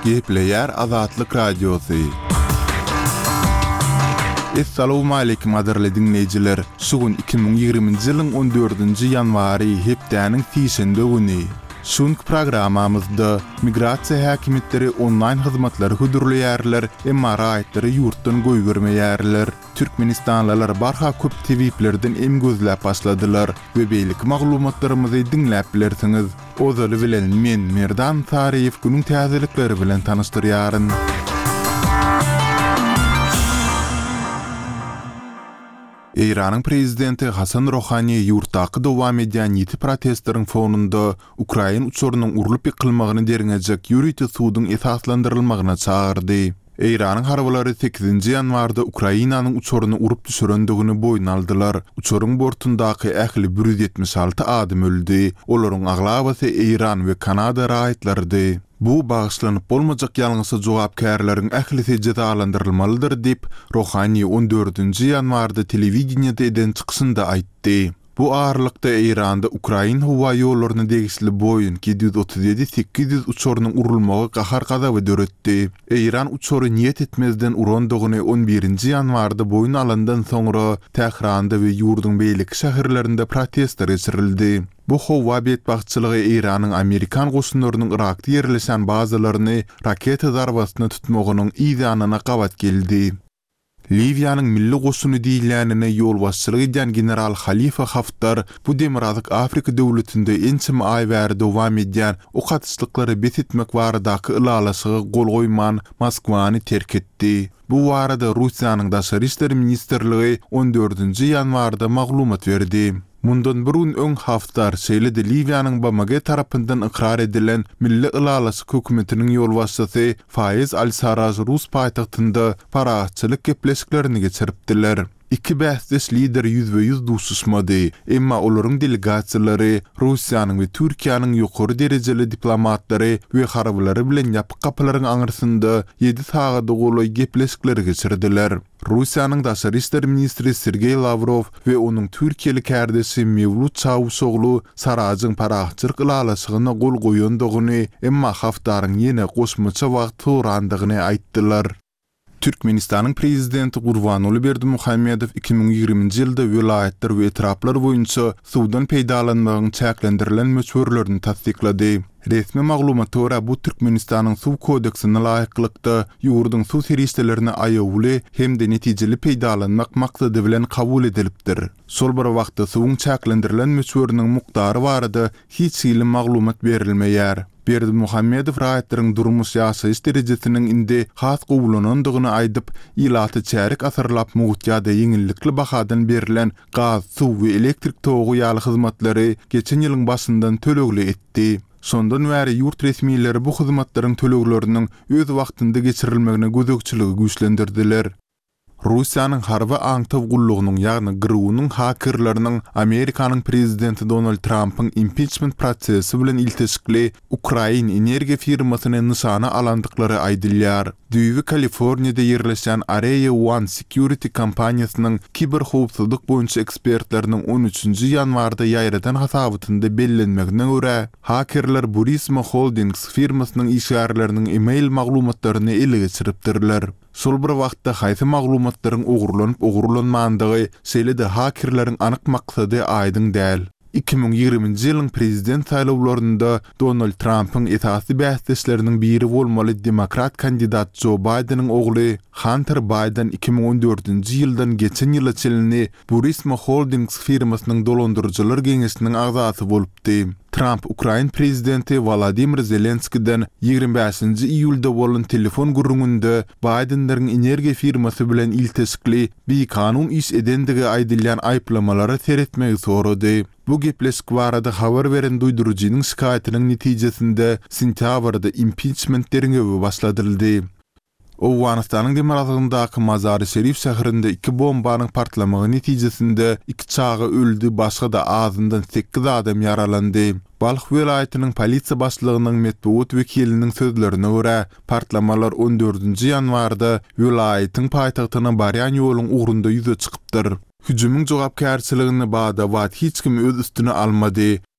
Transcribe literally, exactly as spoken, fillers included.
Gepleyer Azatlyk Radiosu. Assalamu alaykum adarly dinleyijiler. Şugun iki bin ýygrymynjy ýylyň on dördünji ýanwary hepdäniň tiýşende güni. Şunky programamyzda migrasiýa häkimetleri online hyzmatlary hödürleýärler, emma raýatları ýurtdan goýgermeýärler. Türkmenistanlylar barha köp tebiplerden em gözläp başladylar we beýlik maglumatlarymyzy dinläp bilersiňiz. Ozaly bilen men Merdan Tariýew günüň täzelikleri bilen tanyşdyrýaryn. Iranyň prezidenti Hasan Rohany ýurtdaky dowam edýän ýeti protestlaryň fonunda Ukraina uçurunyň urulyp ýykylmagyny derňejek ýuridik suwdyň esaslandyrylmagyna çağırdy. Iranyň harbalary sekizinji ýanwarda Ukrainanyň uçuruny urup düşürendigini boýun aldylar. Uçuryň bortundaky ähli bir ýüz ýetmiş alty adam öldü. Olaryň aglabasy Iran we Kanada raýatlarydy. Bu bağışlanıp bolmajak ýalňysy jogapkärleriň ählisi jazalandyrylmalydyr diýip Rohany on dördünji ýanwarda telewizionyada eden çykyşynda aýtdy. Bu ağırlykda Iranda Ukraina howa ýollaryny degisli boyun yedi yüz otuz ýedi sekiz yüz uçurunyň urulmagy gahar gazaby döretdi. Iran uçury niýet etmezden urandygyny on birinji ýanwarda boyun alandan soňra Tehranda we ýurdun beýlik şäherlerinde protestler geçirildi. Bu howa betbagçylygy Iranyň Amerikan goşunlarynyň Irakda ýerleşen bazalaryny raketa zarbasyna tutmagynyň ýa-da gawat geldi. Livyanyň milli goşuny diýilänine ýol başçylyk edýän general Khalifa Haftar bu Demokratik Afrika döwletinde ençim aý bäri dowam edýän o gatyslyklary betitmek baradaky ılalaşyga gol goýman Moskwany terk etdi. Bu barada Russiýanyň daşary işleri ministrligi on dördünji ýanwarda maglumat berdi. Mundan burun öň Haftar şeýledi Livyanyň Bamage tarapyndan ikrar edilen milli ılalaşyk hökümetiniň ýolbaşçysy Faiz Al-Sarraj Rus paýtagtynda paragatçylyk gepleşiklerini geçiripdiler. İki bäsdes lider yüzde yüz duşuşmady, emma olaryň delegasiýalary Russiýanyň we Türkiýanyň ýokary derejeli diplomatlary we harablary bilen ýapyk kapylaryň aňyrsynda ýedi sagat goly gepleşikleri geçirdiler. Russiýanyň daşary işleri ministri Sergey Lavrov we onuň Türkiýelik härdesi Mevlut Çavuşoglu Saraýyň paragatçylyk ılalaşygyna gol goýandygyny, emma Haftaryň ýene goşmaça wagt turandygyny aýtdylar. Türkmenistanyň prezidenti Gurbanuly Berdimuhammedow iki bin ýygrymynjy ýylda vilayetler we etraplar boýunça suwdan peýdalanmagyň çäklendirilen möçberlerini tasdiklady. Resmi maglumatlara görä bu Türkmenistanyň suw kodeksine laýyklykda ýurdun suw serişdelerini aýawly hem de netijeli peýdalanmak maksady bilen kabul edilipdir. Sol bir wagtda suwun çäklendirilen möçberiniň mukdary barada hiç ýyly maglumat berilmeýär. Berdimuhammedow raýatlaryň durmuş ýaşaýyş derejesiniň indi has gowulanandygyny aýdyp, ýylaty çärik asyrlap mugutýada ýeňillikli bahadan berilen gaz, suw we elektrik togy ýaly hyzmatlary geçen ýylyň başyndan tölegli etdi. Sondan bäri ýurt resmiýetleri bu hyzmatlaryň tölegleriniň öz wagtynda geçirilmegine gözegçiligi güýçlendirdiler. Russiýanyň harby aňtaw gullugynyň ýagny gyrywynyň hakerlerining Amerikanyň prezidenti Donald Trump'yň impeachment prosesi bilen ilteşikli Ukraina energiýa firmasyny nişana alandyklary aýdylýar. Düýbi Kaliforniýada ýerleşen Area One Security kompaniýasynyň kiber howpsuzlyk boýunça ekspertleriniň on üçünji ýanwarda ýaýradan hasabynda bellenmegine görä, hakerler Burisma Holdings firmasynyň işgärleriniň e-mail maglumatlaryny ele geçiripdirler. Sol bir wagtda haýsy maglumatlaryň ogurlanyp ogurlanmandygy şeýle-de hakerleriň anyk maksady aýdyň däl. iki bin ýygrymynjy ýylyň prezident saýlawlarynda Donald Trump'yň esasy bäsleşleriniň biri bolmaly demokrat kandidat Joe Biden'yň ogly Hunter Biden iki bin on dördünji ýyldan geçen ýyla çelini Burisma Holdings firmasynyň dolandyrjylar geňesiniň agzasy bolupdy. Trump Ukraina prezidenti Volodymyr Zelenski'den ýygrimi beşinji iýulda bolan telefon gurrununda Biden'laryň energiýa firmasy bilen ilteşikli bir kanun iş edendigi aýdylýan aýplamalary seretmegi sorady. Bu gepleşik barada habar beren duýdurucuynyň şikaýetiniň netijesinde sentýabrda impeachment derňebi başladyldy. Owganistanyň demaragyndaky Mazar-ı Şerif şäherinde iki bombanyň partlamagy netijesinde iki çagy öldü, başga da azyndan sekiz adam yaralandy. Balx vilayatynyň polisiýa başlygynyň metbuat wekiliniň sözlerine görä, partlamalar on dördünji ýanwarda vilayatyň paýtagtyna barýan ýoluň ugrunda ýüze çykypdyr. Hüjümüň jogapkärçiligini bada wat hiç kim öz üstüne almady.